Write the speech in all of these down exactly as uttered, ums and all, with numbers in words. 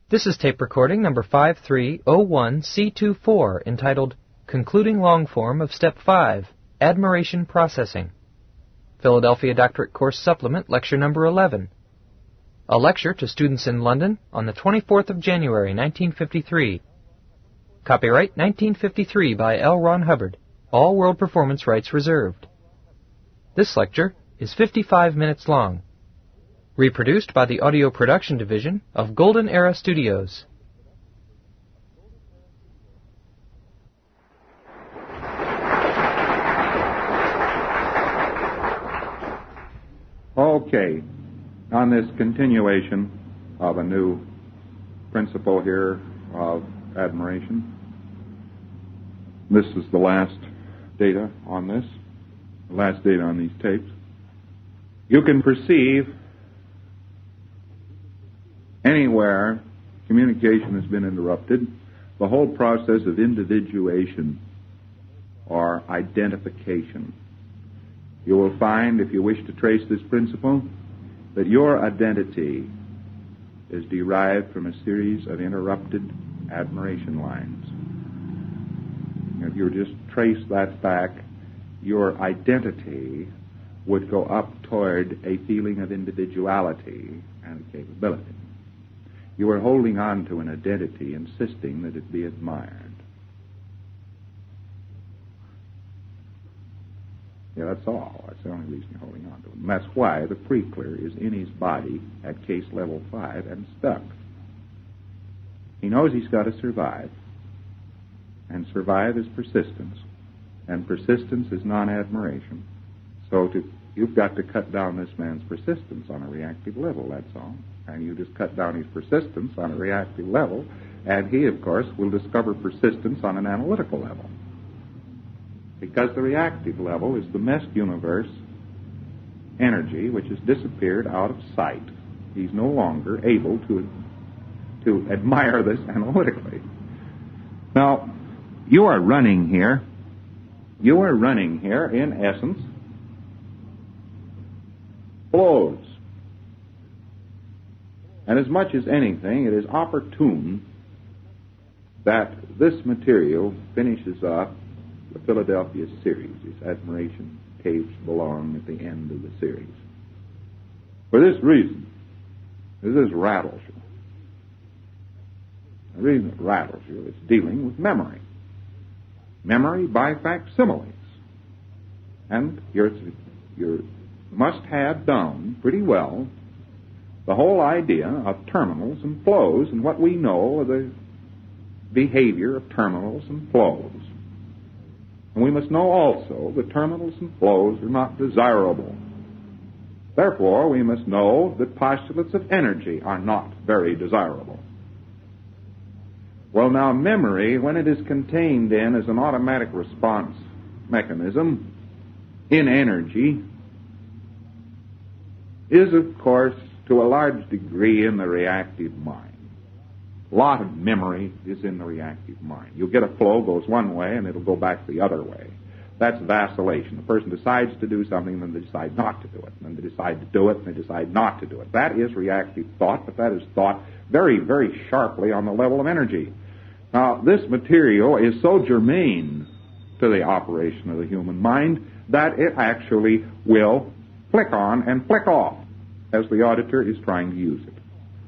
This is tape recording number five three zero one C two four, entitled Concluding Long Form of Step five, Admiration Processing. Philadelphia Doctorate Course Supplement, Lecture number eleven. A lecture to students in London on the twenty-fourth of January, nineteen fifty-three. Copyright nineteen fifty-three by L. Ron Hubbard. All world performance rights reserved. This lecture is fifty-five minutes long. Reproduced by the Audio Production Division of Golden Era Studios. Okay, on this continuation of a new principle here of admiration, this is the last data on this, the last data on these tapes. You can perceive anywhere communication has been interrupted, the whole process of individuation or identification. You will find, if you wish to trace this principle, that your identity is derived from a series of interrupted admiration lines. If you were just trace that back, your identity would go up toward a feeling of individuality and capability. You are holding on to an identity, insisting that it be admired. Yeah, that's all. That's the only reason you're holding on to it. And that's why the pre-clear is in his body at case level five and stuck. He knows he's got to survive. And survive is persistence. And persistence is non-admiration. So to, you've got to cut down this man's persistence on a reactive level, that's all. And you just cut down his persistence on a reactive level, and he, of course, will discover persistence on an analytical level. Because the reactive level is the messed universe energy which has disappeared out of sight. He's no longer able to, to admire this analytically. Now, you are running here. You are running here, in essence, flows. And as much as anything, it is opportune that this material finishes up the Philadelphia series. Its admiration tapes belong at the end of the series. For this reason, this rattles you. The reason it rattles you is dealing with memory. Memory by facsimiles. And you're, you must have done pretty well the whole idea of terminals and flows and what we know of the behavior of terminals and flows. And we must know also that terminals and flows are not desirable. Therefore, we must know that postulates of energy are not very desirable. Well, now, memory, when it is contained in as an automatic response mechanism in energy, is, of course, to a large degree in the reactive mind. A lot of memory is in the reactive mind. You'll get a flow, goes one way, and it'll go back the other way. That's vacillation. The person decides to do something, and then they decide not to do it. And then they decide to do it, and they decide not to do it. That is reactive thought, but that is thought very, very sharply on the level of energy. Now, this material is so germane to the operation of the human mind that it actually will flick on and flick off as the auditor is trying to use it.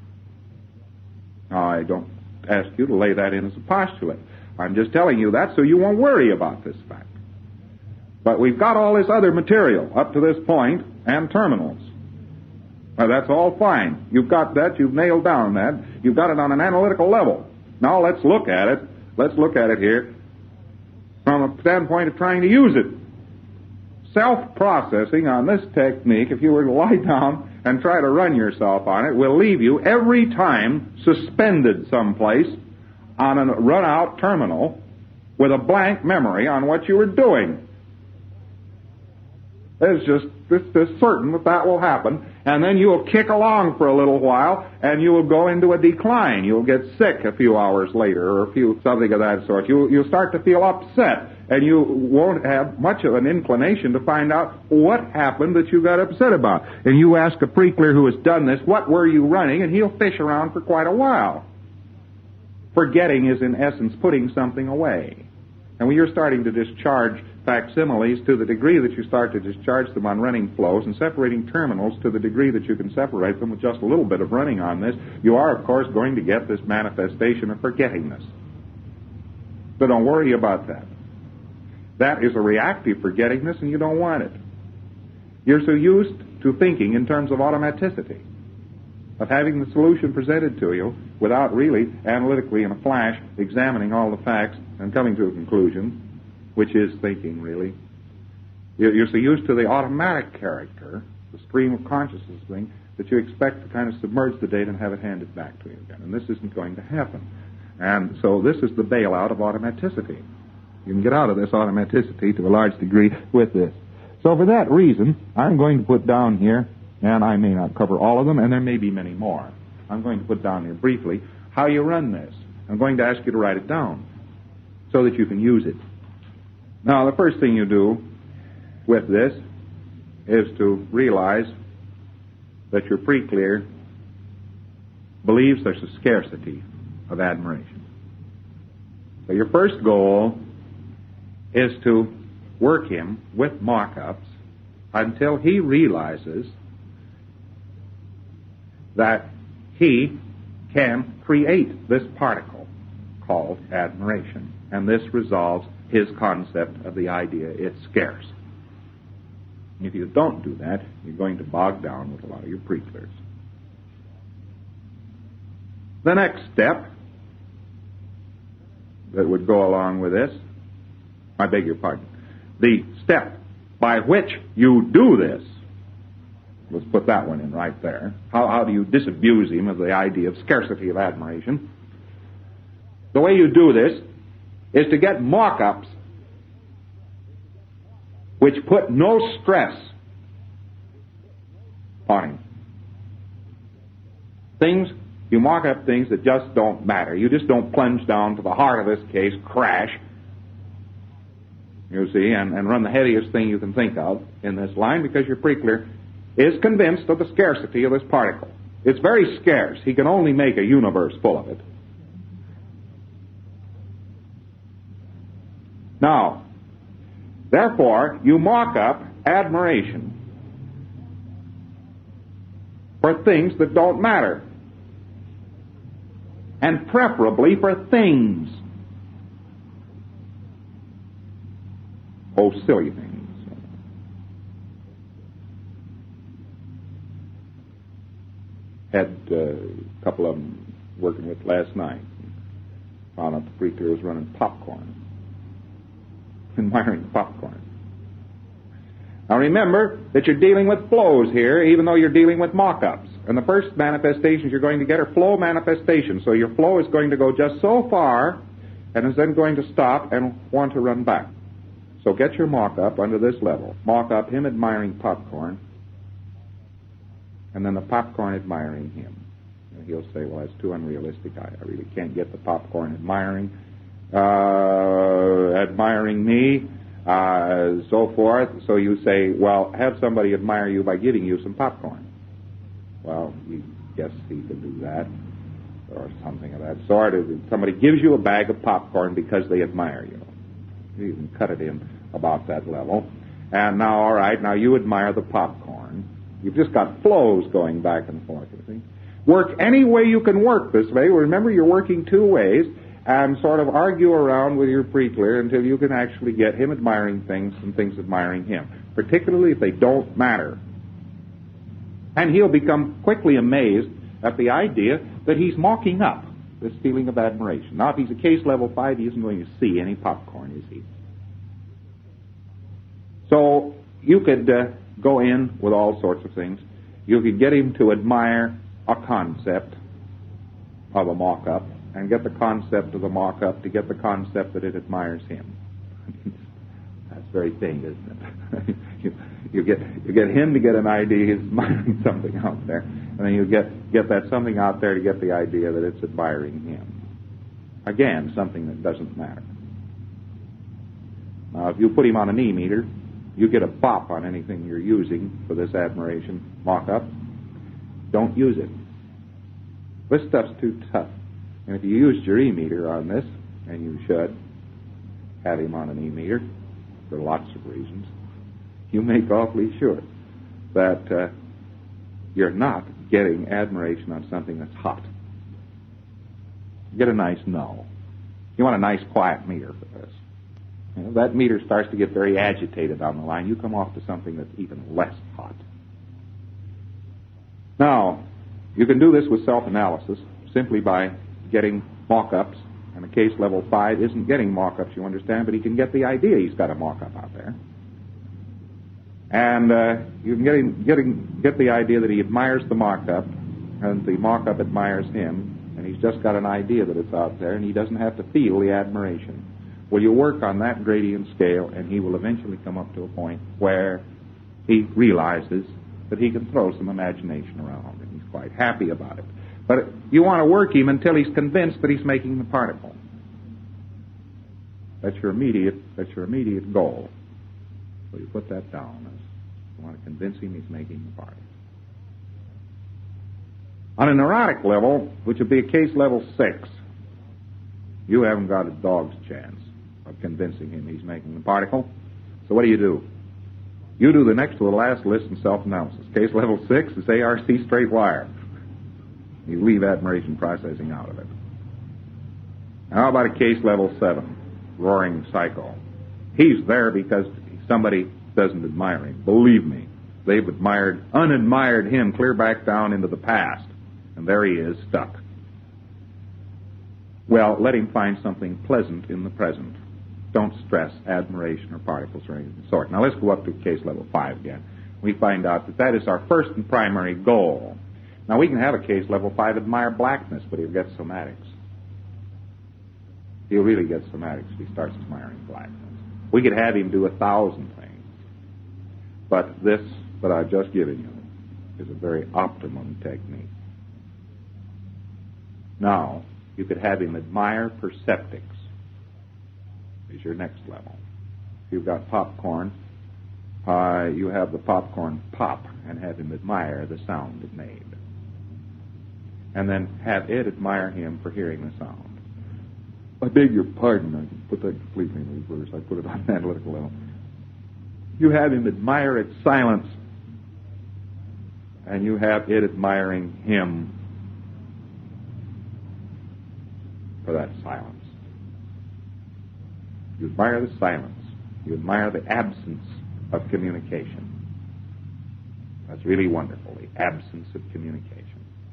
Now, I don't ask you to lay that in as a postulate. I'm just telling you that so you won't worry about this fact. But we've got all this other material up to this point and terminals. Now, that's all fine. You've got that. You've nailed down that. You've got it on an analytical level. Now, let's look at it. Let's look at it here from a standpoint of trying to use it. Self-processing on this technique, if you were to lie down and try to run yourself on it, will leave you every time suspended someplace on a run-out terminal with a blank memory on what you were doing. It's just it's just certain that that will happen, and then you will kick along for a little while, and you will go into a decline. You'll get sick a few hours later, or a few something of that sort. You you'll start to feel upset, and you won't have much of an inclination to find out what happened that you got upset about. And you ask a pre-clear who has done this, what were you running, and he'll fish around for quite a while. Forgetting is, in essence, putting something away. And when you're starting to discharge facsimiles to the degree that you start to discharge them on running flows and separating terminals to the degree that you can separate them with just a little bit of running on this, you are, of course, going to get this manifestation of forgettingness. So don't worry about that. That is a reactive forgettingness, and you don't want it. You're so used to thinking in terms of automaticity, of having the solution presented to you without really analytically in a flash examining all the facts and coming to a conclusion, which is thinking, really. You're so used to the automatic character, the stream of consciousness thing, that you expect to kind of submerge the data and have it handed back to you again. And this isn't going to happen. And so this is the bailout of automaticity. You can get out of this automaticity to a large degree with this. So for that reason, I'm going to put down here, and I may not cover all of them, and there may be many more. I'm going to put down here briefly how you run this. I'm going to ask you to write it down so that you can use it. Now, the first thing you do with this is to realize that your pre-clear believes there's a scarcity of admiration. So your first goal is to work him with mock-ups until he realizes that he can create this particle called admiration. And this resolves his concept of the idea it's scarce. If you don't do that, you're going to bog down with a lot of your pre-clears. The next step that would go along with this, I beg your pardon, the step by which you do this, let's put that one in right there. How, how do you disabuse him of the idea of scarcity of admiration? The way you do this is to get mock-ups which put no stress on him. Things, you mock up things that just don't matter. You just don't plunge down to the heart of this case, crash, you see, and, and run the heaviest thing you can think of in this line, because your pre-clear is convinced of the scarcity of this particle. It's very scarce. He can only make a universe full of it. Now, therefore, you mock up admiration for things that don't matter, and preferably for things. Oh, silly things. Had uh, a couple of them working with last night. Found out the pre-clear was running popcorn. Admiring popcorn. Now remember that you're dealing with flows here, even though you're dealing with mock-ups. And the first manifestations you're going to get are flow manifestations. So your flow is going to go just so far, and is then going to stop and want to run back. So get your mock-up under this level. Mock-up him admiring popcorn, and then the popcorn admiring him. And he'll say, well, that's too unrealistic. I, I really can't get the popcorn admiring. Uh, admiring me, uh, so forth. So you say, well, have somebody admire you by giving you some popcorn. Well, you guess he could do that, or something of that sort. If somebody gives you a bag of popcorn because they admire you. You can cut it in about that level. And now, all right, now you admire the popcorn. You've just got flows going back and forth. You see? Work any way you can work this way. Remember, you're working two ways. And sort of argue around with your pre-clear until you can actually get him admiring things and things admiring him, particularly if they don't matter. And he'll become quickly amazed at the idea that he's mocking up this feeling of admiration. Now, if he's a case level five, he isn't going to see any popcorn, is he? So you could uh, go in with all sorts of things. You could get him to admire a concept of a mock-up, and get the concept of the mock-up to get the concept that it admires him. That's the very thing, isn't it? you, you get you get him to get an idea he's admiring something out there, and then you get get that something out there to get the idea that it's admiring him. Again, something that doesn't matter. Now, if you put him on an E meter, you get a bop on anything you're using for this admiration mock-up. Don't use it. This stuff's too tough. And if you used your E-meter on this, and you should have him on an E-meter for lots of reasons, you make awfully sure that uh, you're not getting admiration on something that's hot. Get a nice no. You want a nice quiet meter for this. You know, that meter starts to get very agitated on the line. You come off to something that's even less hot. Now, you can do this with self-analysis simply by getting mock-ups. And a case level five isn't getting mock-ups, you understand, but he can get the idea he's got a mock-up out there. And uh, you can get, him, get, him, get the idea that he admires the mock-up, and the mock-up admires him, and he's just got an idea that it's out there, and he doesn't have to feel the admiration. Well, you work on that gradient scale, and he will eventually come up to a point where he realizes that he can throw some imagination around, and he's quite happy about it. But you want to work him until he's convinced that he's making the particle. That's your immediate, that's your immediate goal. So you put that down. You want to convince him he's making the particle. On a neurotic level, which would be a case level six, you haven't got a dog's chance of convincing him he's making the particle. So what do you do? You do the next to the last list in self-analysis. Case level six is A R C straight wire. You leave admiration processing out of it. How about a case level seven, roaring psycho? He's there because somebody doesn't admire him. Believe me, they've admired, unadmired him clear back down into the past. And there he is, stuck. Well, let him find something pleasant in the present. Don't stress admiration or particles or anything of the sort. Now let's go up to case level five again. We find out that that is our first and primary goal. Now we can have a case level five admire blackness, but he'll get somatics. He'll really get somatics if he starts admiring blackness. We could have him do a thousand things. But this that I've just given you is a very optimum technique. Now, you could have him admire perceptics. Is your next level. If you've got popcorn, uh, you have the popcorn pop and have him admire the sound it made. And then have it admire him for hearing the sound. I beg your pardon, I put that completely in reverse. I put it on an analytical level. You have him admire its silence, and you have it admiring him for that silence. You admire the silence. You admire the absence of communication. That's really wonderful, the absence of communication.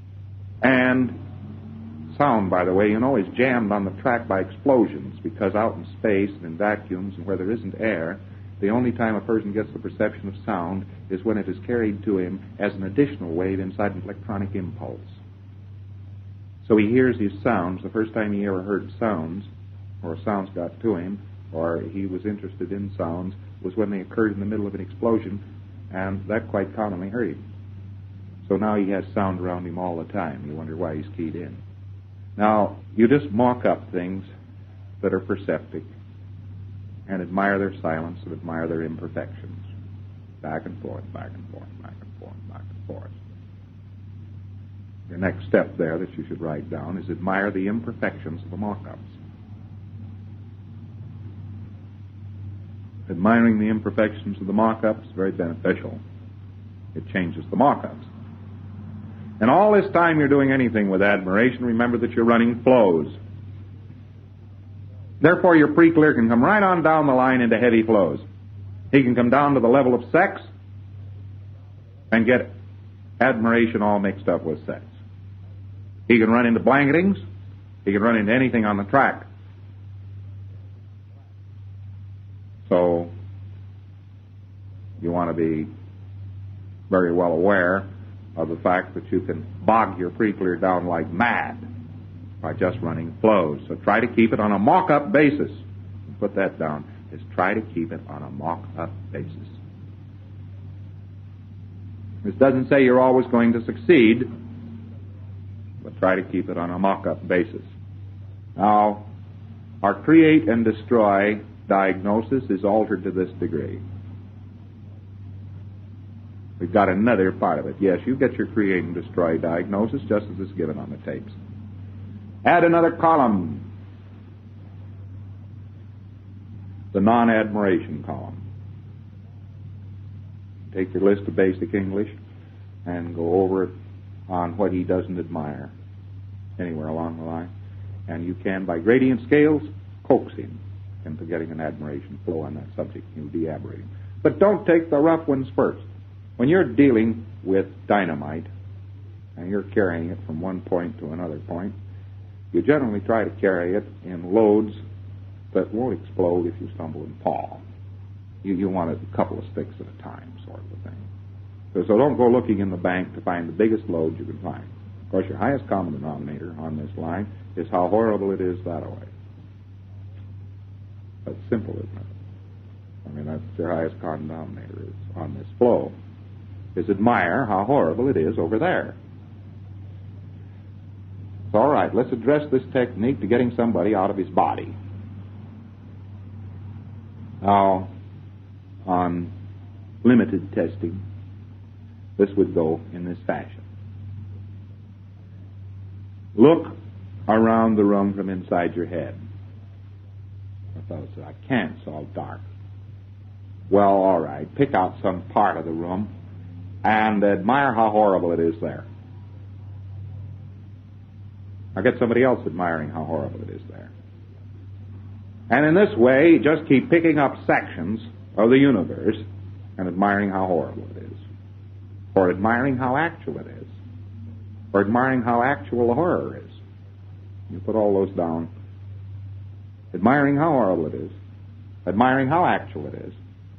And sound, by the way, you know, is jammed on the track by explosions, because out in space and in vacuums and where there isn't air, the only time a person gets the perception of sound is when it is carried to him as an additional wave inside an electronic impulse. So he hears his sounds. The first time he ever heard sounds, or sounds got to him, or he was interested in sounds, was when they occurred in the middle of an explosion, and that quite commonly hurt him. So now he has sound around him all the time. You wonder why he's keyed in. Now, you just mock up things that are perceptic and admire their silence and admire their imperfections. Back and forth, back and forth, back and forth, back and forth. Your next step there that you should write down is admire the imperfections of the mock-ups. Admiring the imperfections of the mock-ups is very beneficial. It changes the mock-ups. And all this time you're doing anything with admiration, remember that you're running flows. Therefore, your pre-clear can come right on down the line into heavy flows. He can come down to the level of sex and get admiration all mixed up with sex. He can run into blanketings. He can run into anything on the track. So, you want to be very well aware of the fact that you can bog your pre-clear down like mad by just running flows. So try to keep it on a mock-up basis. Put that down. Is try to keep it on a mock-up basis. This doesn't say you're always going to succeed, but try to keep it on a mock-up basis. Now, our create and destroy diagnosis is altered to this degree. We've got another part of it. Yes, you get your create and destroy diagnosis just as it's given on the tapes. Add another column. The non-admiration column. Take your list of basic English and go over it on what he doesn't admire anywhere along the line. And you can, by gradient scales, coax him into getting an admiration flow on that subject. You'll de-aberrate him. But don't take the rough ones first. When you're dealing with dynamite and you're carrying it from one point to another point, you generally try to carry it in loads that won't explode if you stumble and fall. You, you want it a couple of sticks at a time, sort of a thing. So, so don't go looking in the bank to find the biggest load you can find. Of course, your highest common denominator on this line is how horrible it is that way. That's simple, isn't it? I mean, that's your highest common denominator is on this flow, is admire how horrible it is over there. So, all right, let's address this technique to getting somebody out of his body. Now, on limited testing, this would go in this fashion. Look around the room from inside your head. A fellow said, I can't, it's all dark. Well, all right, pick out some part of the room and admire how horrible it is there. Now get somebody else admiring how horrible it is there. And in this way, just keep picking up sections of the universe and admiring how horrible it is. Or admiring how actual it is. Or admiring how actual the horror is. You put all those down. Admiring how horrible it is. Admiring how actual it is.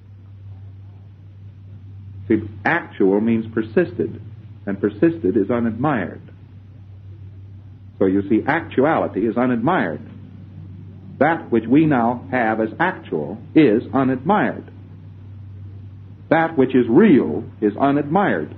See, actual means persisted. And persisted is unadmired. So you see, actuality is unadmired. That which we now have as actual is unadmired. That which is real is unadmired.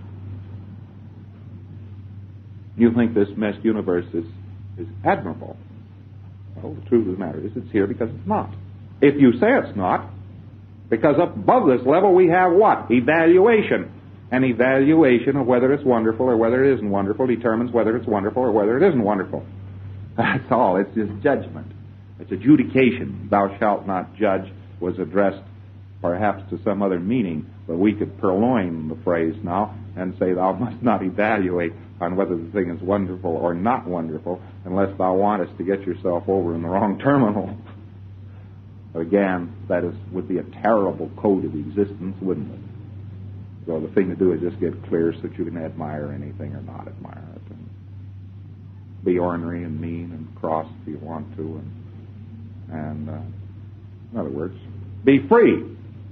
You think this messed universe is, is admirable. Well, the truth of the matter is it's here because it's not. If you say it's not, because up above this level we have what? Evaluation. An evaluation of whether it's wonderful or whether it isn't wonderful determines whether it's wonderful or whether it isn't wonderful. That's all. It's just judgment. It's adjudication. Thou shalt not judge was addressed perhaps to some other meaning, but we could purloin the phrase now and say thou must not evaluate on whether the thing is wonderful or not wonderful unless thou wantest to get yourself over in the wrong terminal. But again, that is would be a terrible code of existence, wouldn't it? So the thing to do is just get clear so that you can admire anything or not admire it. And be ornery and mean and cross if you want to. And, and uh, in other words, be free.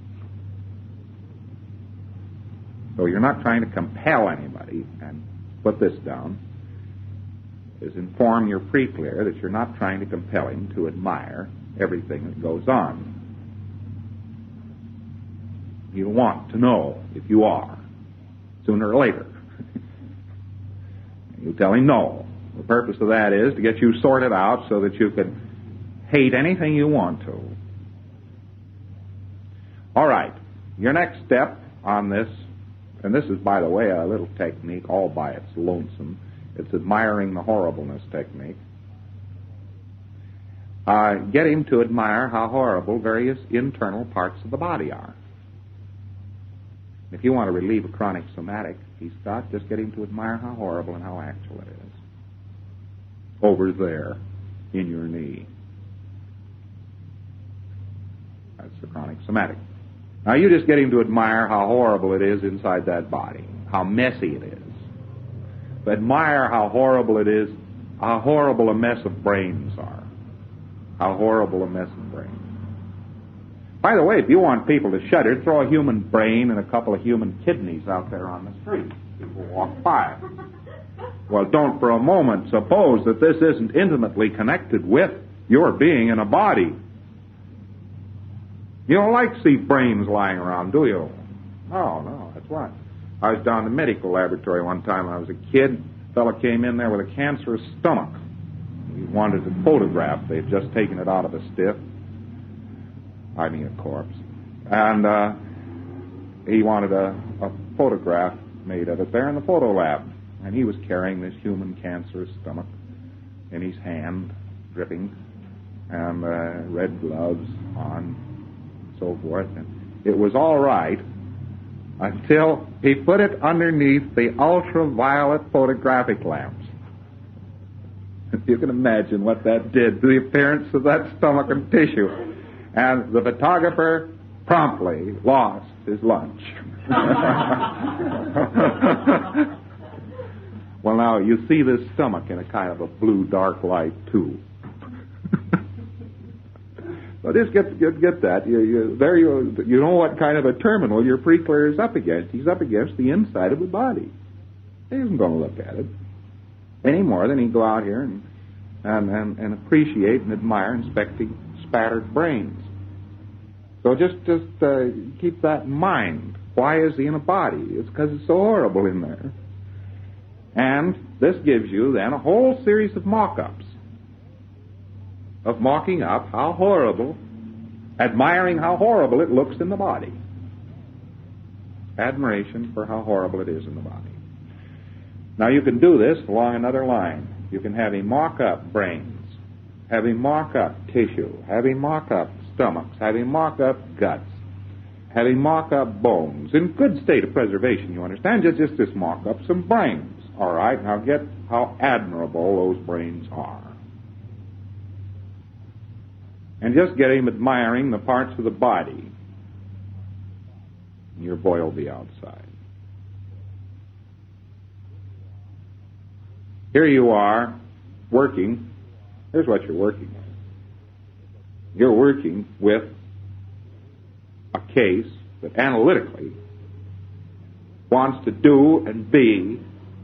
So you're not trying to compel anybody, and put this down, is inform your pre-clear that you're not trying to compel him to admire everything that goes on. You want to know if you are, sooner or later. You tell him no. The purpose of that is to get you sorted out so that you can hate anything you want to. All right. Your next step on this, and this is, by the way, a little technique all by its lonesome. It's admiring the horribleness technique. Uh, get him to admire how horrible various internal parts of the body are. If you want to relieve a chronic somatic he's got, just get him to admire how horrible and how actual it is. Over there, in your knee. That's the chronic somatic. Now you just get him to admire how horrible it is inside that body, how messy it is. But admire how horrible it is, how horrible a mess of brains are. How horrible a mess of brains. By the way, if you want people to shudder, throw a human brain and a couple of human kidneys out there on the street. People walk by. Well, don't for a moment suppose that this isn't intimately connected with your being in a body. You don't like to see brains lying around, do you? No, no, that's right. I was down in the medical laboratory one time when I was a kid. A fellow came in there with a cancerous stomach. He wanted a photograph. They had just taken it out of a stiff. I mean a corpse. And uh, he wanted a, a photograph made of it there in the photo lab. And he was carrying this human cancerous stomach. in his hand, dripping, and uh, red gloves on, and so forth. And it was all right until he put it underneath the ultraviolet photographic lamps. You can imagine what that did to the appearance of that stomach and tissue. And the photographer promptly lost his lunch. Well, now, you see this stomach in a kind of a blue dark light, too. So just get, get, get that. You, you, there you, you know what kind of a terminal your pre-clear is up against. He's up against the inside of the body. He isn't going to look at it any more than he'd go out here and, and, and, and appreciate and admire inspecting spattered brains. So just, just uh, keep that in mind. Why is he in a body? It's because it's so horrible in there. And this gives you then a whole series of mock-ups, of mocking up how horrible, admiring how horrible it looks in the body. Admiration for how horrible it is in the body. Now you can do this along another line. You can have him mock up brains, have him mock up tissue, have him mock up stomachs, have him mock up guts, have him mock up bones, in good state of preservation, you understand, just, just this mock up some brains. All right, now get how admirable those brains are. And just get him admiring the parts of the body. Your boy will be outside. Here you are, working. Here's what you're working with. You're working with a case that analytically wants to do and be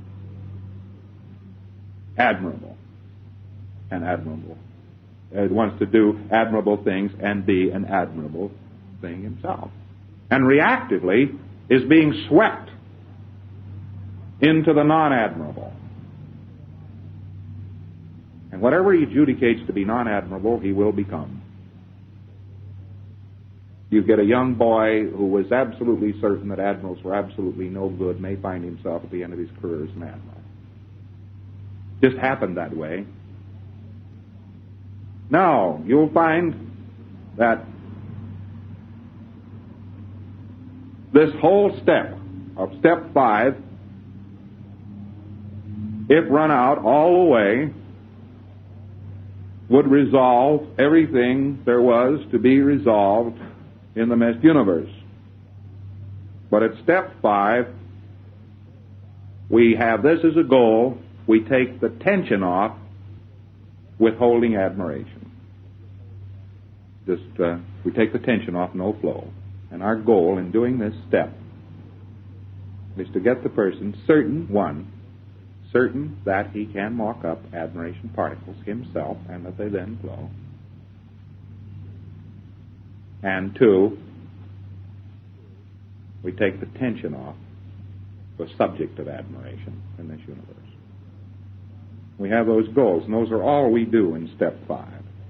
admirable and admirable. It wants to do admirable things and be an admirable thing himself. And reactively is being swept into the non-admirable. And whatever he adjudicates to be non-admirable, he will become. You get a young boy who was absolutely certain that admirals were absolutely no good, may find himself at the end of his career as an admiral. Just happened that way. Now, you'll find that this whole step of step five, if run out all the way, would resolve everything there was to be resolved in the meshed universe. But at step five, we have this as a goal. We take the tension off withholding admiration. Just, uh, we take the tension off, no flow. And our goal in doing this step is to get the person certain, one, certain that he can mock up admiration particles himself and that they then flow. And two, we take the tension off the subject of admiration in this universe. We have those goals, and those are all we do in step five.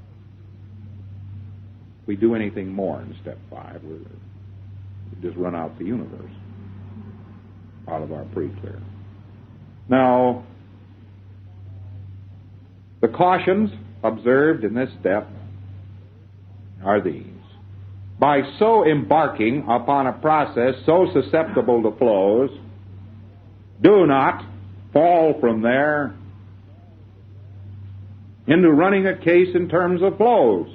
If we do anything more in step five, we just run out the universe out of our pre-clear. Now, the cautions observed in this step are these. By so embarking upon a process so susceptible to flows, do not fall from there into running a case in terms of flows.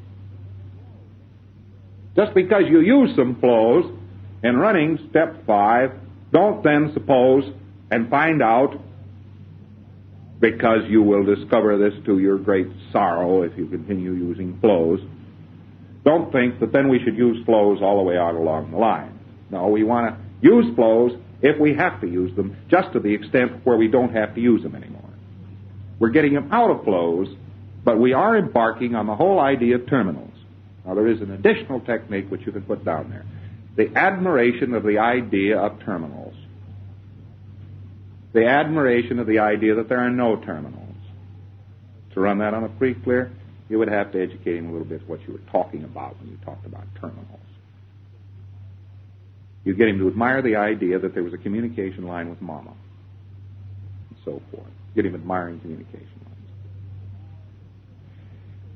Just because you use some flows in running step five, don't then suppose and find out, because you will discover this to your great sorrow if you continue using flows, don't think that then we should use flows all the way out along the line. No, we want to use flows if we have to use them, just to the extent where we don't have to use them anymore. We're getting them out of flows, but we are embarking on the whole idea of terminals. Now, there is an additional technique which you can put down there. The admiration of the idea of terminals. The admiration of the idea that there are no terminals. To run that on a pre-clear, you would have to educate him a little bit what you were talking about when you talked about terminals. You get him to admire the idea that there was a communication line with Mama, and so forth. Get him admiring communication lines.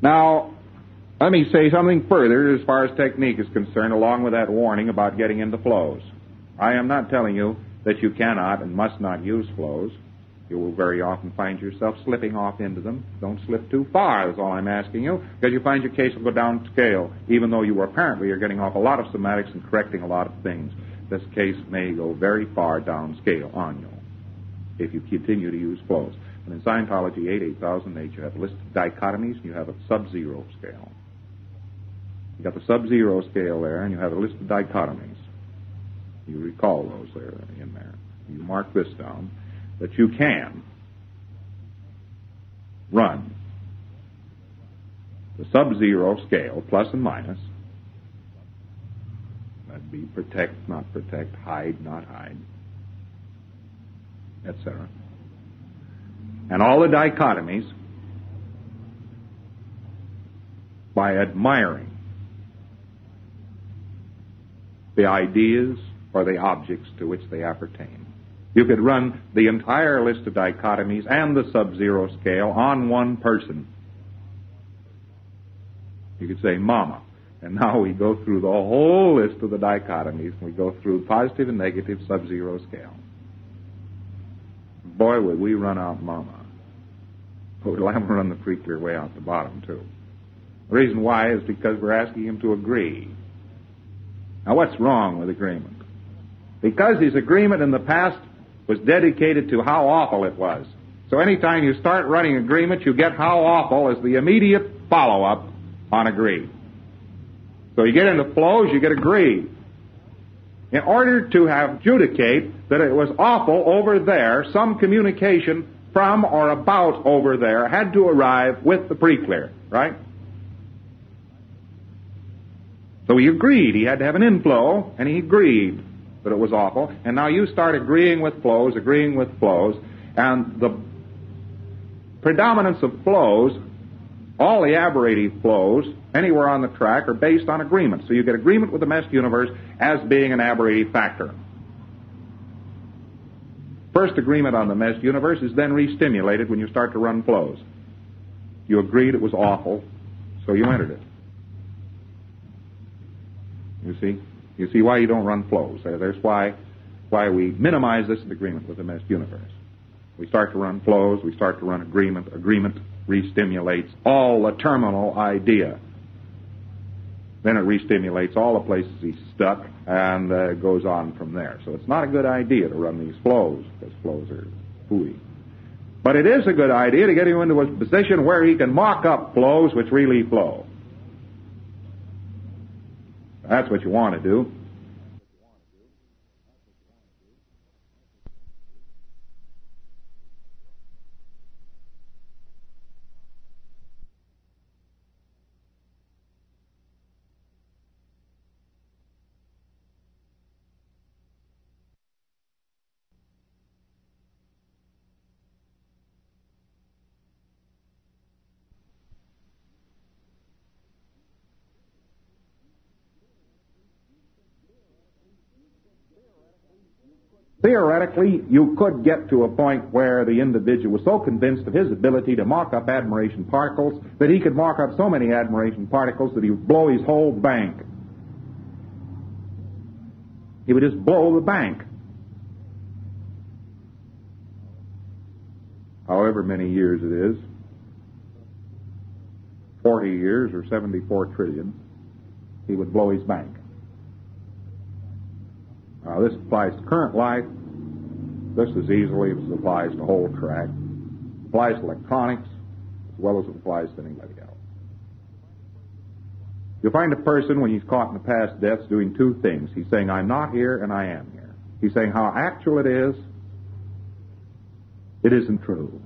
Now, let me say something further as far as technique is concerned, along with that warning about getting into flows. I am not telling you that you cannot and must not use flows. You will very often find yourself slipping off into them. Don't slip too far, is all I'm asking you, because you find your case will go down scale, even though you apparently are getting off a lot of somatics and correcting a lot of things. This case may go very far down scale on you if you continue to use flows. And in Scientology eight, eight thousand eight, you have a list of dichotomies, and you have a sub-zero scale. You got the sub-zero scale there, and you have a list of dichotomies. You recall those there in there. You mark this down, that you can run the sub-zero scale, plus and minus. That'd be protect, not protect, hide, not hide, et cetera. And all the dichotomies by admiring the ideas or the objects to which they appertain. You could run the entire list of dichotomies and the sub-zero scale on one person. You could say, Mama. And now we go through the whole list of the dichotomies. We go through positive and negative sub-zero scale. Boy, would we run out Mama. But we'll have to run the pre-clear way out the bottom, too. The reason why is because we're asking him to agree. Now, what's wrong with agreement? Because his agreement in the past was dedicated to how awful it was. So anytime you start running agreement, you get how awful as the immediate follow-up on agreed. So you get into flows, you get agreed. In order to have adjudicate that it was awful over there, some communication from or about over there had to arrive with the pre-clear, right? So he agreed. He had to have an inflow, and he agreed that it was awful. And now you start agreeing with flows, agreeing with flows, and the predominance of flows, all the aberrative flows, anywhere on the track, are based on agreement. So you get agreement with the meshed universe as being an aberrative factor. First agreement on the meshed universe is then re-stimulated when you start to run flows. You agreed it was awful, so you entered it. You see? You see why you don't run flows. There's why why we minimize this agreement with the meshed universe. We start to run flows, we start to run agreement. Agreement re-stimulates all the terminal idea. Then it re-stimulates all the places he's stuck, and uh, goes on from there. So it's not a good idea to run these flows, because flows are phooey. But it is a good idea to get him into a position where he can mock up flows which really flow. That's what you want to do. Theoretically, you could get to a point where the individual was so convinced of his ability to mock up admiration particles that he could mock up so many admiration particles that he would blow his whole bank. He would just blow the bank. However many years it is, forty years or seventy-four trillion, he would blow his bank. Now, this applies to current life just as easily as it applies to whole track. It applies to electronics as well as it applies to anybody else. You'll find a person, when he's caught in the past deaths, doing two things. He's saying, I'm not here and I am here. He's saying how actual it is. It isn't true.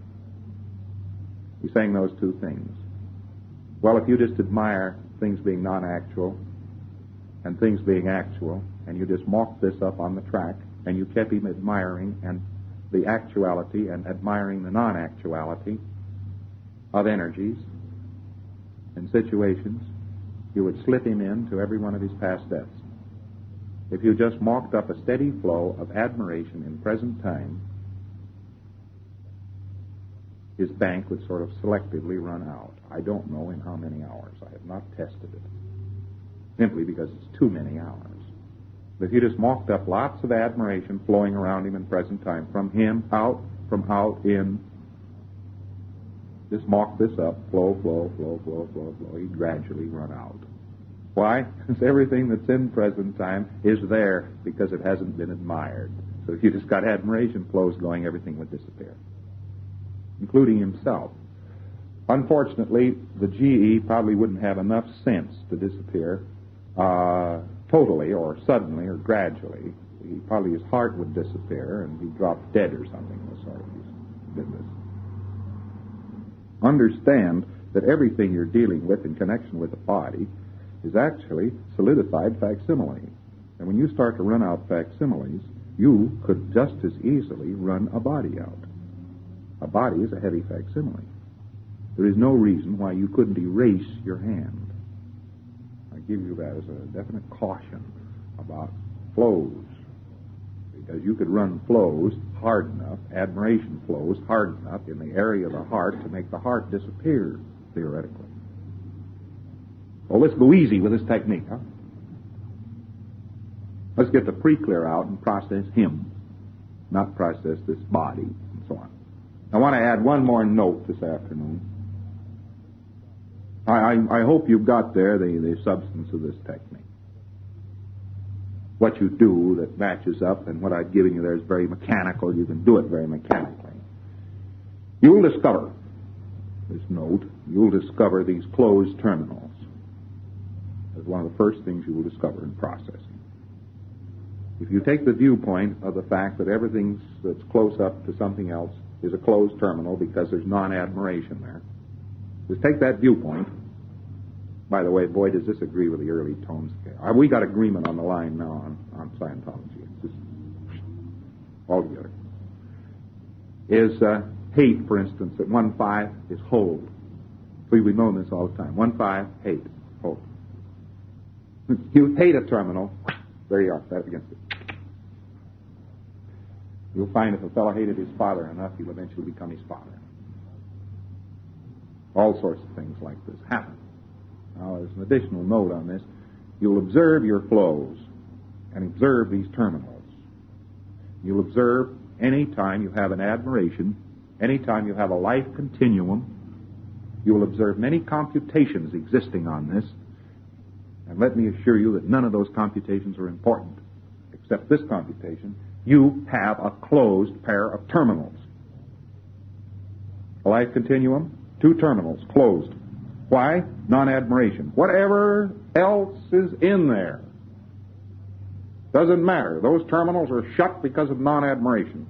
He's saying those two things. Well, if you just admire things being non-actual and things being actual, and you just mocked this up on the track, and you kept him admiring and the actuality and admiring the non-actuality of energies and situations, you would slip him into every one of his past deaths. If you just mocked up a steady flow of admiration in present time, his bank would sort of selectively run out. I don't know in how many hours. I have not tested it, simply because it's too many hours. But if you just mocked up lots of admiration flowing around him in present time, from him out, from out in, just mock this up, flow, flow, flow, flow, flow, flow, he'd gradually run out. Why? Because everything that's in present time is there because it hasn't been admired. So if you just got admiration flows going, everything would disappear, including himself. Unfortunately, the G E probably wouldn't have enough sense to disappear uh, totally or suddenly or gradually. He, probably his heart would disappear and he'd drop dead or something in the sort of business. Understand that everything you're dealing with in connection with the body is actually solidified facsimile. And when you start to run out facsimiles, you could just as easily run a body out. A body is a heavy facsimile. There is no reason why you couldn't erase your hand. I give you that as a definite caution about flows, because you could run flows hard enough, admiration flows hard enough in the area of the heart to make the heart disappear, theoretically. Well, let's go easy with this technique, huh? Let's get the pre-clear out and process him, not process this body, and so on. I want to add one more note this afternoon. I, I, I hope you've got there the, the substance of this technique. What you do that matches up, and what I've given you there is very mechanical. You can do it very mechanically. You'll discover, this note, you'll discover these closed terminals as one of the first things you will discover in processing. If you take the viewpoint of the fact that everything that's close up to something else is a closed terminal because there's non-admiration there, just take that viewpoint. By the way, boy, does this agree with the early tone scale. We got agreement on the line now on, on Scientology. It's just all together. Is uh, hate, for instance, at one five is hold. We've known this all the time. one five, hate, hold. You hate a terminal, there you are, that's against it. You'll find if a fellow hated his father enough, he'll eventually become his father. All sorts of things like this happen. Now, there's an additional note on this. You'll observe your flows and observe these terminals. You'll observe any time you have an admiration, any time you have a life continuum. You will observe many computations existing on this. And let me assure you that none of those computations are important, except this computation. You have a closed pair of terminals. A life continuum, two terminals, closed. Why? Non-admiration. Whatever else is in there doesn't matter. Those terminals are shut because of non-admiration.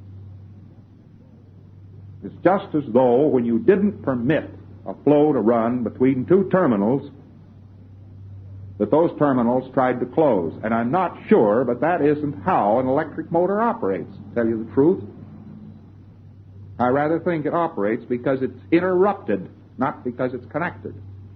It's just as though when you didn't permit a flow to run between two terminals, that those terminals tried to close. And I'm not sure, but that isn't how an electric motor operates, to tell you the truth. I rather think it operates because it's interrupted, not because it's connected.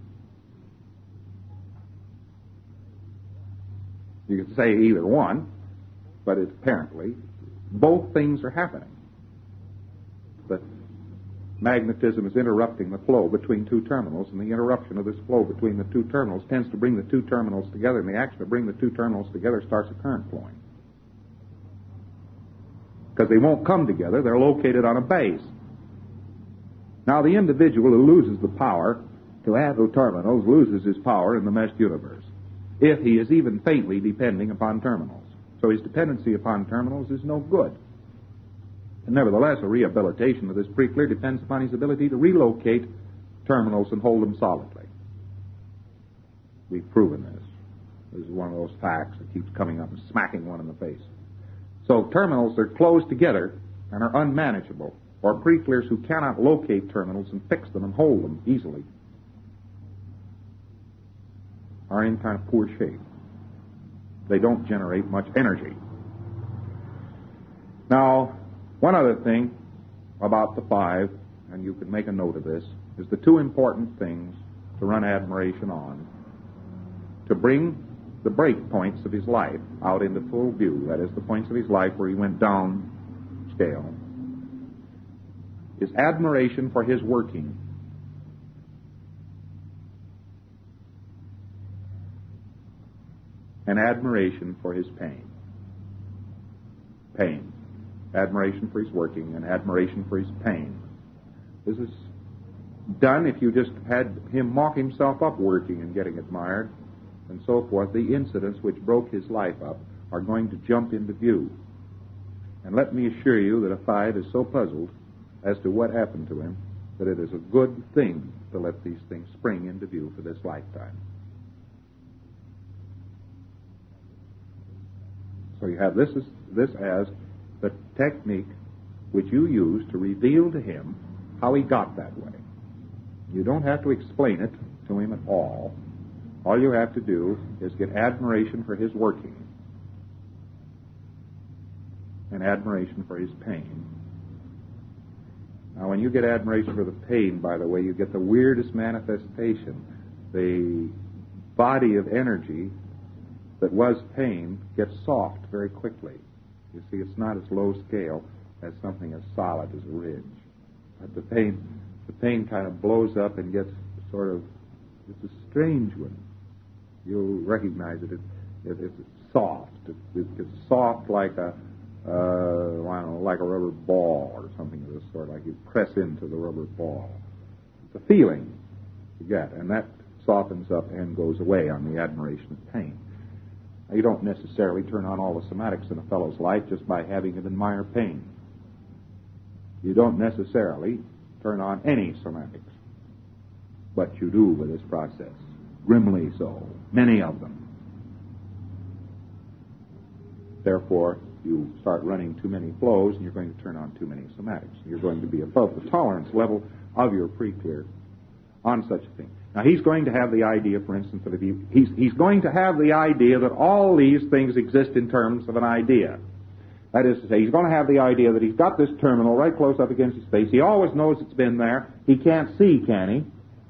You could say either one, but it's apparently both things are happening. The magnetism is interrupting the flow between two terminals, and the interruption of this flow between the two terminals tends to bring the two terminals together, and the action of bringing the two terminals together starts a current flowing. Because they won't come together, they're located on a base. Now, the individual who loses the power to handle terminals loses his power in the meshed universe, if he is even faintly depending upon terminals. So his dependency upon terminals is no good. And nevertheless, a rehabilitation of this pre-clear depends upon his ability to relocate terminals and hold them solidly. We've proven this. This is one of those facts that keeps coming up and smacking one in the face. So terminals are closed together and are unmanageable, or pre-clears who cannot locate terminals and fix them and hold them easily are in kind of poor shape. They don't generate much energy. Now, one other thing about the five, and you can make a note of this, is the two important things to run admiration on, to bring the break points of his life out into full view, that is, the points of his life where he went down scale, is admiration for his working. And admiration for his pain. Pain. Admiration for his working and admiration for his pain. This is done if you just had him mock himself up working and getting admired and so forth. The incidents which broke his life up are going to jump into view. And let me assure you that a five is so puzzled as to what happened to him that it is a good thing to let these things spring into view for this lifetime. So you have this as, this as the technique which you use to reveal to him how he got that way. You don't have to explain it to him at all. All you have to do is get admiration for his working and admiration for his pain. Now, when you get admiration for the pain, by the way, you get the weirdest manifestation. The body of energy that was pain gets soft very quickly. You see, it's not as low scale as something as solid as a ridge. But the pain, the pain kind of blows up and gets sort of, it's a strange one. You'll recognize it. it, it it's soft. It, it, it's soft like a, uh, I don't know, like a rubber ball or something of this sort, like you press into the rubber ball. It's a feeling you get, and that softens up and goes away on the admiration of pain. Now, you don't necessarily turn on all the somatics in a fellow's life just by having him admire pain. You don't necessarily turn on any somatics, but you do with this process, grimly so, many of them. Therefore, you start running too many flows, and you're going to turn on too many somatics. You're going to be above the tolerance level of your pre-clear on such a thing. Now, he's going to have the idea, for instance, that if he, he's, he's going to have the idea that all these things exist in terms of an idea. That is to say, he's going to have the idea that he's got this terminal right close up against his face. He always knows it's been there. He can't see, can he?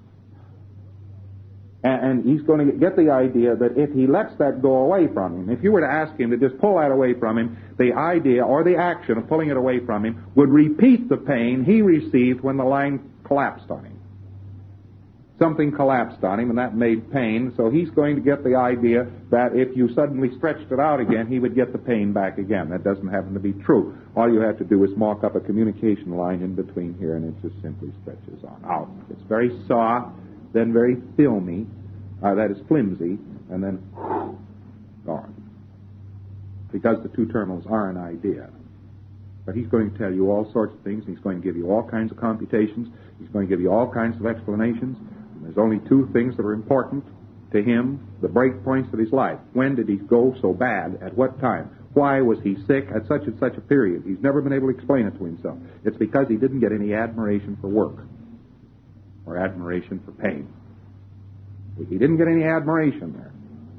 And, and he's going to get the idea that if he lets that go away from him, if you were to ask him to just pull that away from him, the idea or the action of pulling it away from him would repeat the pain he received when the line collapsed on him. Something collapsed on him, and that made pain, so he's going to get the idea that if you suddenly stretched it out again, he would get the pain back again. That doesn't happen to be true. All you have to do is mark up a communication line in between here, and it just simply stretches on out. It's very soft, then very filmy, uh, that is flimsy, and then gone. Because the two terminals are an idea. But he's going to tell you all sorts of things, and he's going to give you all kinds of computations, he's going to give you all kinds of explanations. There's only two things that are important to him, the break points of his life. When did he go so bad? At what time? Why was he sick at such and such a period? He's never been able to explain it to himself. It's because he didn't get any admiration for work or admiration for pain. He didn't get any admiration there.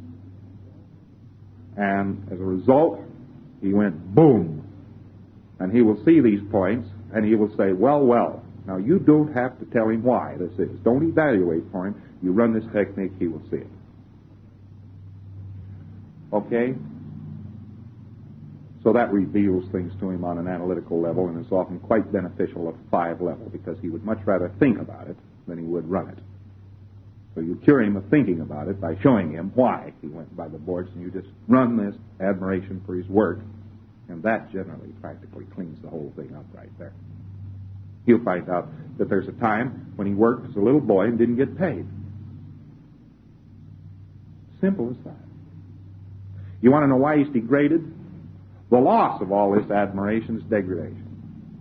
And as a result, he went boom. And he will see these points, and he will say, well, well. Now, you don't have to tell him why this is. Don't evaluate for him. You run this technique, he will see it. Okay? So that reveals things to him on an analytical level, and is often quite beneficial at five level, because he would much rather think about it than he would run it. So you cure him of thinking about it by showing him why he went by the boards, and you just run this admiration for his work, and that generally practically cleans the whole thing up right there. He'll find out that there's a time when he worked as a little boy and didn't get paid. Simple as that. You want to know why he's degraded? The loss of all this admiration is degradation.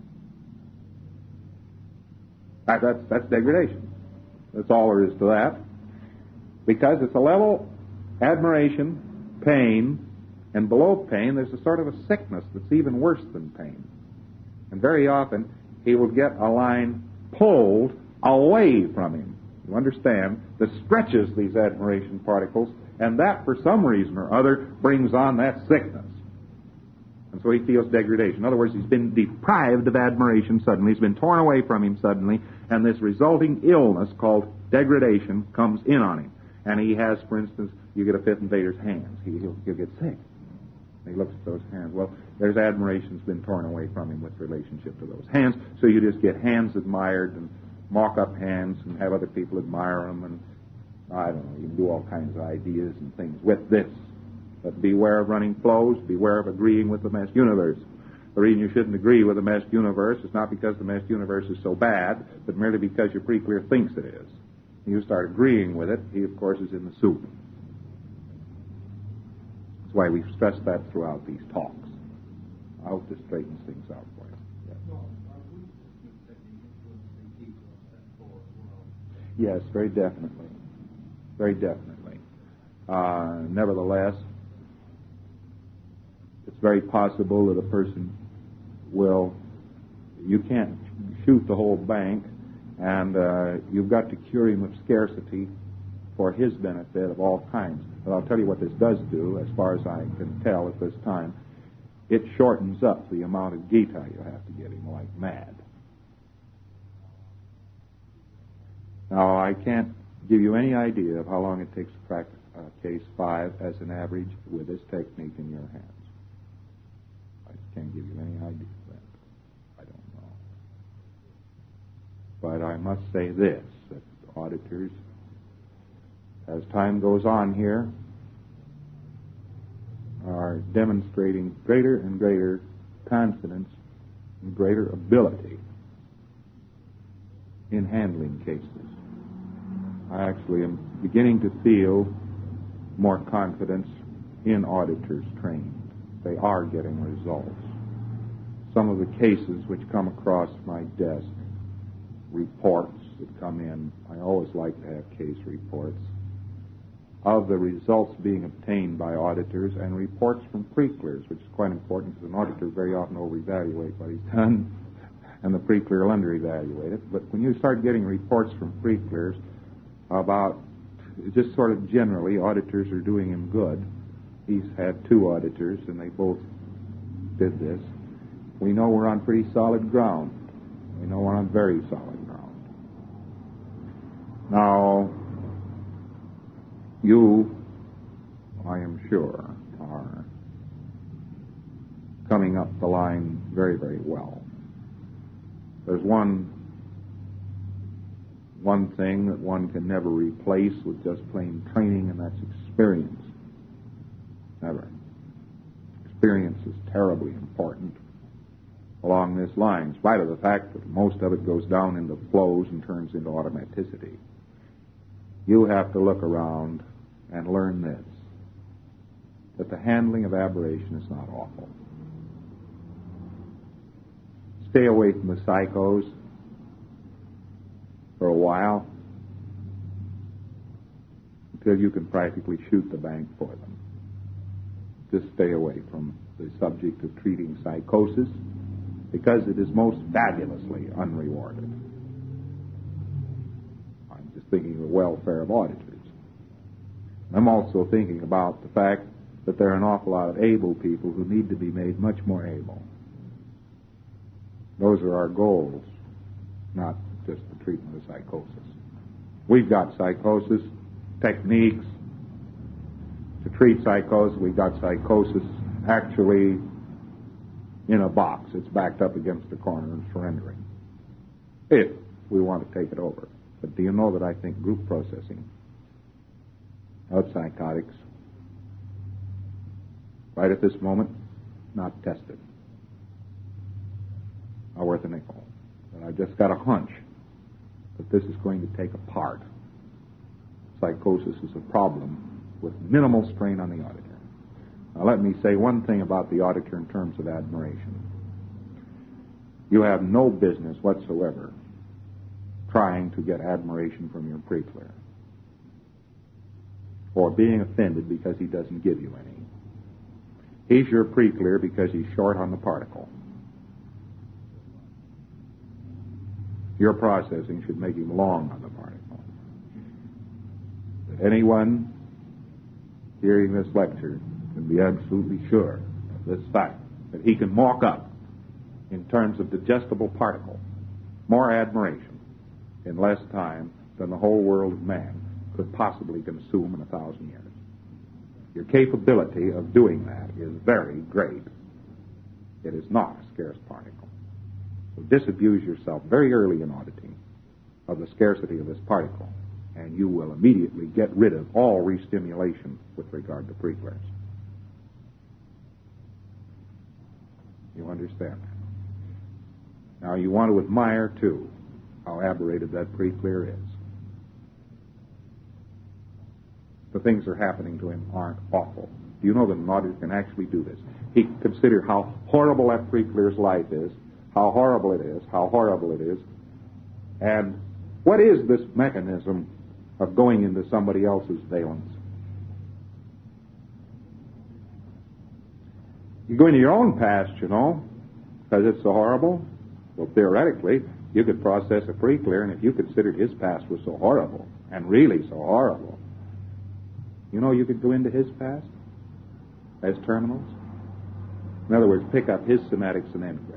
That, that's, that's degradation. That's all there is to that. Because it's a level admiration, pain, and below pain there's a sort of a sickness that's even worse than pain. And very often he will get a line pulled away from him. You understand? That stretches these admiration particles, and that, for some reason or other, brings on that sickness. And so he feels degradation. In other words, he's been deprived of admiration suddenly. He's been torn away from him suddenly, and this resulting illness called degradation comes in on him. And he has, for instance, you get a fifth invader's hands. He, he'll, he'll get sick. He looks at those hands. Well, There's admiration's been torn away from him with relationship to those hands, so you just get hands admired and mock up hands and have other people admire them, and I don't know, you can do all kinds of ideas and things with this. But beware of running flows, beware of agreeing with the meshed universe. The reason you shouldn't agree with the meshed universe is not because the meshed universe is so bad, but merely because your pre-clear thinks it is. You start agreeing with it, he, of course, is in the soup. That's why we've stressed that throughout these talks. I hope this straightens things out for you. Yes, yes, very definitely. Very definitely. Uh, nevertheless, it's very possible that a person will, you can't shoot the whole bank, and uh, you've got to cure him of scarcity for his benefit of all kinds. But I'll tell you what this does do, as far as I can tell at this time. It shortens up the amount of Gita you have to get him like mad. Now, I can't give you any idea of how long it takes to crack uh, case five as an average with this technique in your hands. I can't give you any idea of that. I don't know. But I must say this, that auditors, as time goes on here, are demonstrating greater and greater confidence and greater ability in handling cases. I actually am beginning to feel more confidence in auditors trained. They are getting results. Some of the cases which come across my desk, reports that come in, I always like to have case reports, of the results being obtained by auditors, and reports from pre-clears, which is quite important because an auditor very often over-evaluates what he's done, and the pre-clear will under-evaluate it. But when you start getting reports from pre-clears about, just sort of generally, auditors are doing him good. He's had two auditors, and they both did this. We know we're on pretty solid ground. We know we're on very solid ground. Now, you, I am sure, are coming up the line very, very well. There's one one thing that one can never replace with just plain training, and that's experience. Never. Experience is terribly important along this line, in spite of the fact that most of it goes down into flows and turns into automaticity. You have to look around and learn this, that the handling of aberration is not awful. Stay away from the psychos for a while until you can practically shoot the bank for them. Just stay away from the subject of treating psychosis because it is most fabulously unrewarded. I'm just thinking of the welfare of auditors. I'm also thinking about the fact that there are an awful lot of able people who need to be made much more able. Those are our goals, not just the treatment of psychosis. We've got psychosis techniques to treat psychosis. We've got psychosis actually in a box. It's backed up against the corner and surrendering, if we want to take it over. But do you know that I think group processing of psychotics, right at this moment, not tested, not worth a nickel. But I've just got a hunch that this is going to take apart. Psychosis is a problem with minimal strain on the auditor. Now let me say one thing about the auditor in terms of admiration. You have no business whatsoever trying to get admiration from your pre-clear, or being offended because he doesn't give you any. He's your pre-clear because he's short on the particle. Your processing should make him long on the particle. But anyone hearing this lecture can be absolutely sure of this fact, that he can mock up, in terms of digestible particle, more admiration in less time than the whole world of man could possibly consume in a thousand years. Your capability of doing that is very great. It is not a scarce particle. So disabuse yourself very early in auditing of the scarcity of this particle, and you will immediately get rid of all restimulation with regard to preclearance. You understand that? Now you want to admire, too, how aberrated that preclear is. The things that are happening to him aren't awful. Do you know that an auditor can actually do this? He can consider how horrible that preclear's life is, how horrible it is, how horrible it is, and what is this mechanism of going into somebody else's valence? You go into your own past, you know, because it's so horrible. Well, theoretically, you could process a preclear, and if you considered his past was so horrible, and really so horrible, you know you could go into his past as terminals. In other words, pick up his somatics and engrams.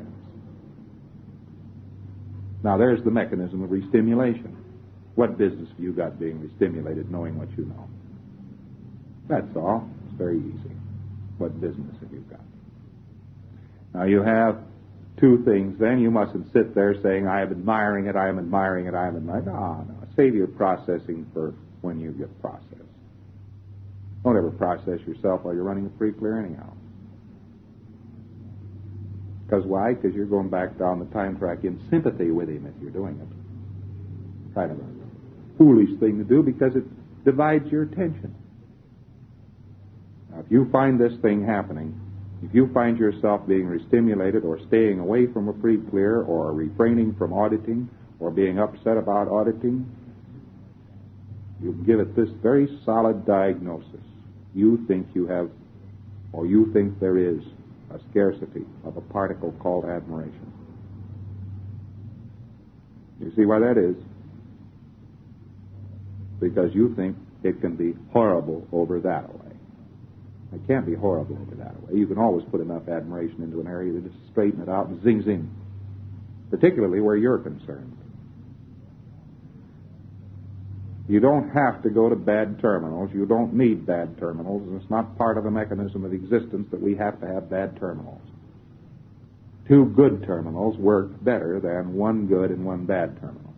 Now, there's the mechanism of restimulation. What business have you got being restimulated knowing what you know? That's all. It's very easy. What business have you got? Now, you have two things. Then you mustn't sit there saying, I am admiring it, I am admiring it, I am admiring it. No, no. Save your processing for when you get processed. Don't ever process yourself while you're running a preclear anyhow. Because why? Because you're going back down the time track in sympathy with him if you're doing it. Kind of a foolish thing to do because it divides your attention. Now, if you find this thing happening, if you find yourself being restimulated or staying away from a preclear or refraining from auditing or being upset about auditing, you give it this very solid diagnosis. You think you have, or you think there is, a scarcity of a particle called admiration. You see why that is? Because you think it can be horrible over that way. It can't be horrible over that way. You can always put enough admiration into an area to just straighten it out and zing zing, particularly where you're concerned. You don't have to go to bad terminals. You don't need bad terminals, and it's not part of the mechanism of existence that we have to have bad terminals. Two good terminals work better than one good and one bad terminal.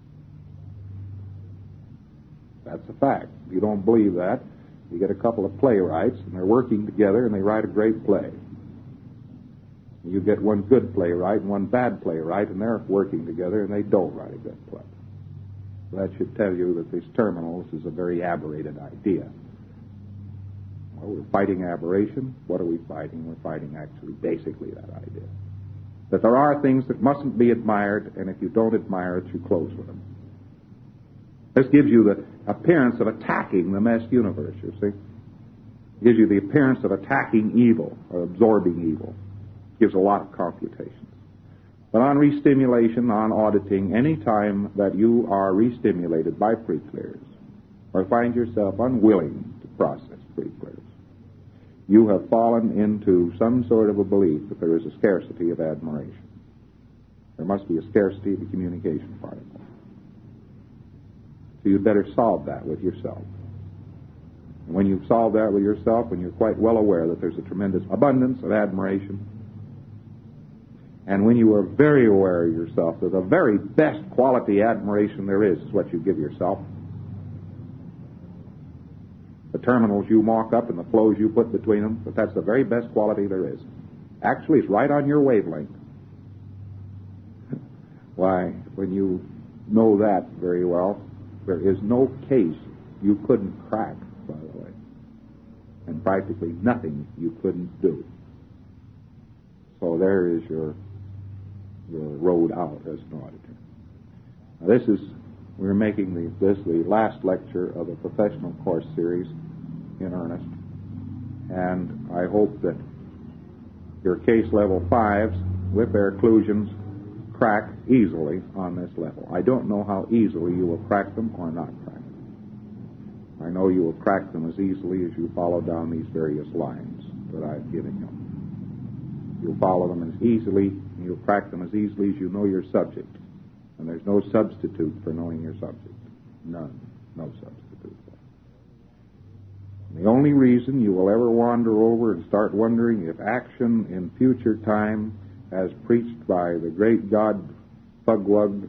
That's a fact. If you don't believe that, you get a couple of playwrights, and they're working together, and they write a great play. You get one good playwright and one bad playwright, and they're working together, and they don't write a good play. That should tell you that these terminals is a very aberrated idea. Well, we're fighting aberration. What are we fighting? We're fighting actually basically that idea. That there are things that mustn't be admired, and if you don't admire it, you close with them. This gives you the appearance of attacking the messed universe, you see. It gives you the appearance of attacking evil or absorbing evil. It gives a lot of computations. But on restimulation, on auditing, any time that you are restimulated by preclears or find yourself unwilling to process preclears, you have fallen into some sort of a belief that there is a scarcity of admiration. There must be a scarcity of the communication particle. So you'd better solve that with yourself. And when you've solved that with yourself, when you're quite well aware that there's a tremendous abundance of admiration, and when you are very aware of yourself that the very best quality admiration there is is what you give yourself, the terminals you mock up and the flows you put between them, but that's the very best quality there is. Actually, it's right on your wavelength. Why, when you know that very well, there is no case you couldn't crack, by the way, and practically nothing you couldn't do. So there is your your road out as an auditor. Now this is, we're making the, this the last lecture of the professional course series in earnest, and I hope that your case level fives with their occlusions crack easily on this level. I don't know how easily you will crack them or not crack them. I know you will crack them as easily as you follow down these various lines that I've given you. You'll follow them as easily, and you'll crack them as easily as you know your subject. And there's no substitute for knowing your subject. None. No substitute for it. The only only reason you will ever wander over and start wondering if action in future time, as preached by the great God Pugwug,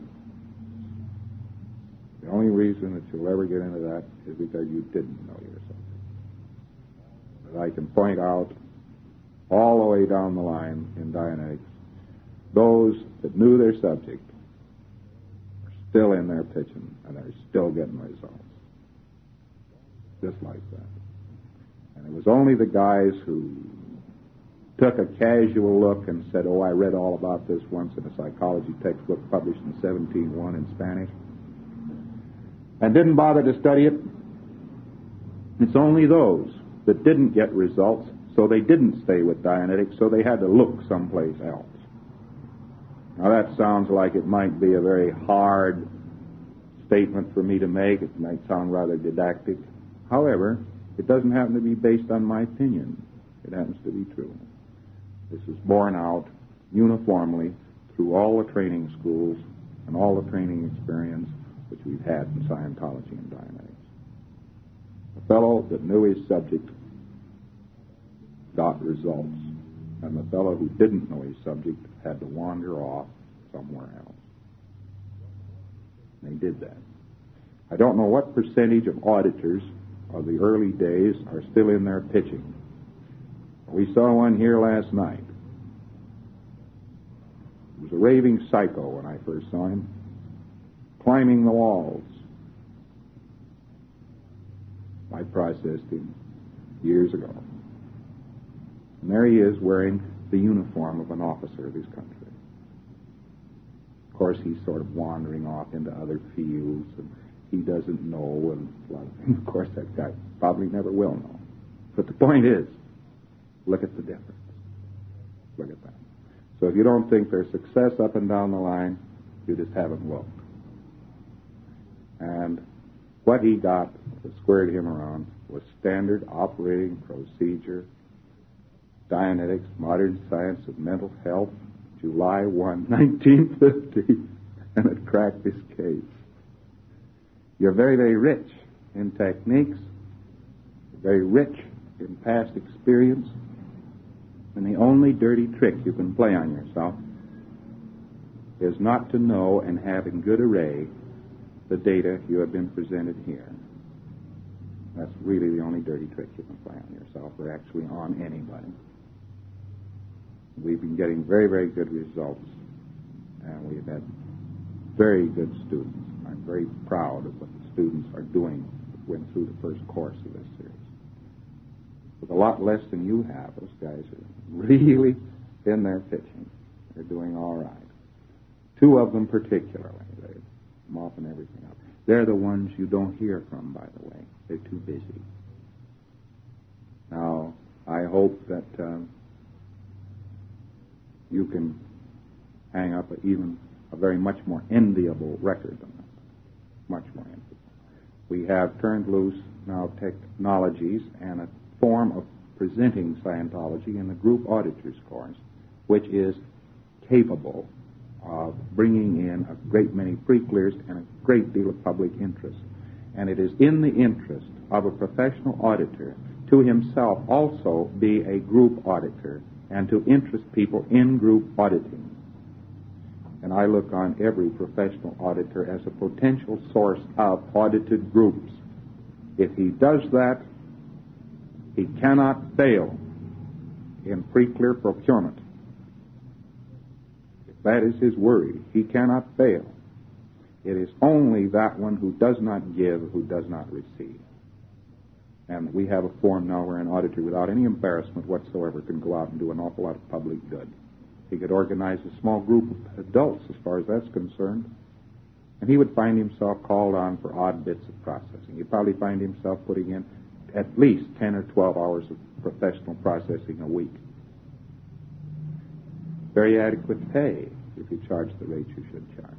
the only reason that you'll ever get into that is because you didn't know your subject. But I can point out all the way down the line in Dianetics, those that knew their subject are still in there pitching, and they're still getting results. Just like that. And it was only the guys who took a casual look and said, oh, I read all about this once in a psychology textbook published in seventeen oh one in Spanish, and didn't bother to study it. It's only those that didn't get results, so they didn't stay with Dianetics, so they had to look someplace else. Now that sounds like it might be a very hard statement for me to make. It might sound rather didactic. However, it doesn't happen to be based on my opinion. It happens to be true. This is borne out uniformly through all the training schools and all the training experience which we've had in Scientology and Dianetics. The fellow that knew his subject got results, and the fellow who didn't know his subject had to wander off somewhere else. They did that. I don't know what percentage of auditors of the early days are still in there pitching. We saw one here last night. He was a raving psycho when I first saw him, climbing the walls. I processed him years ago. And there he is wearing the uniform of an officer of his country. Of course, he's sort of wandering off into other fields, and he doesn't know, and a lot of things. Of course, that guy probably never will know. But the point is, look at the difference. Look at that. So if you don't think there's success up and down the line, you just haven't looked. And what he got that squared him around was standard operating procedure, Dianetics, Modern Science of Mental Health, July first, nineteen fifty, and it cracked his case. You're very, very rich in techniques, very rich in past experience, and the only dirty trick you can play on yourself is not to know and have in good array the data you have been presented here. That's really the only dirty trick you can play on yourself, or actually on anybody. We've been getting very, very good results, and we've had very good students. I'm very proud of what the students are doing that went through the first course of this series. With a lot less than you have, those guys are really in their pitching. They're doing all right. Two of them particularly. They're mopping everything up. They're the ones you don't hear from, by the way. They're too busy. Now, I hope that um, you can hang up a, even a very much more enviable record than that. Much more enviable. We have turned loose now technologies and a form of presenting Scientology in the group auditors course, which is capable of bringing in a great many pre-clears and a great deal of public interest. And it is in the interest of a professional auditor to himself also be a group auditor and to interest people in group auditing. And I look on every professional auditor as a potential source of audited groups. If he does that, he cannot fail in pre-clear procurement. If that is his worry, he cannot fail. It is only that one who does not give who does not receive. And we have a form now where an auditor, without any embarrassment whatsoever, can go out and do an awful lot of public good. He could organize a small group of adults, as far as that's concerned, and he would find himself called on for odd bits of processing. He'd probably find himself putting in at least ten or twelve hours of professional processing a week. Very adequate pay if you charge the rate you should charge.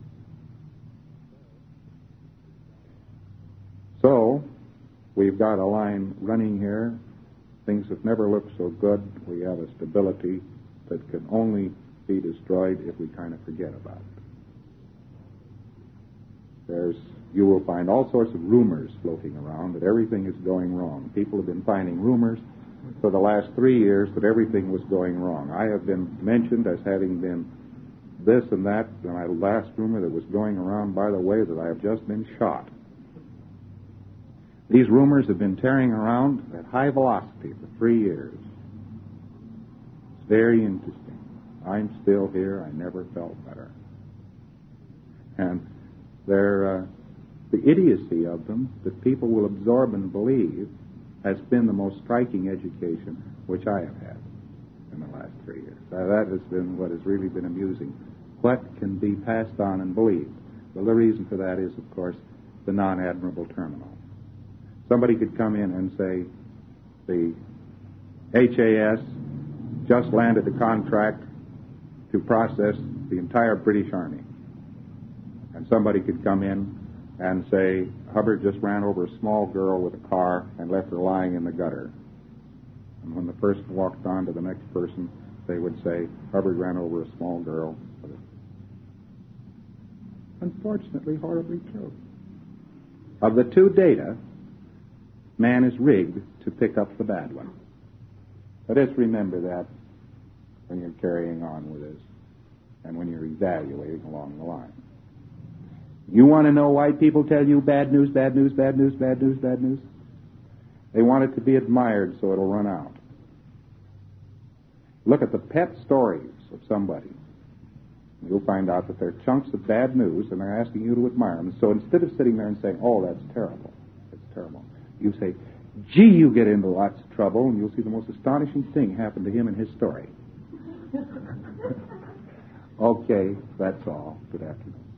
So, we've got a line running here. Things have never looked so good. We have a stability that can only be destroyed if we kind of forget about it. There's you will find all sorts of rumors floating around that everything is going wrong. People have been finding rumors for the last three years that everything was going wrong. I have been mentioned as having been this and that, and my last rumor that was going around, by the way, that I have just been shot. These rumors have been tearing around at high velocity for three years. It's very interesting. I'm still here. I never felt better. And they're, uh, the idiocy of them that people will absorb and believe has been the most striking education which I have had in the last three years. Uh, that has been what has really been amusing. What can be passed on and believed? Well, the reason for that is, of course, the non-admirable terminal. Somebody could come in and say, the H A S just landed a contract to process the entire British Army. And somebody could come in and say, Hubbard just ran over a small girl with a car and left her lying in the gutter. And when the person walked on to the next person, they would say, Hubbard ran over a small girl. Unfortunately, horribly true. Of the two data, man is rigged to pick up the bad one. Let us remember that when you're carrying on with this and when you're evaluating along the line. You want to know why people tell you bad news, bad news, bad news, bad news, bad news? They want it to be admired so it'll run out. Look at the pet stories of somebody. You'll find out that they're chunks of bad news and they're asking you to admire them. So instead of sitting there and saying, oh, that's terrible, it's terrible, you say, gee, you get into lots of trouble, and you'll see the most astonishing thing happen to him in his story. Okay, that's all. Good afternoon.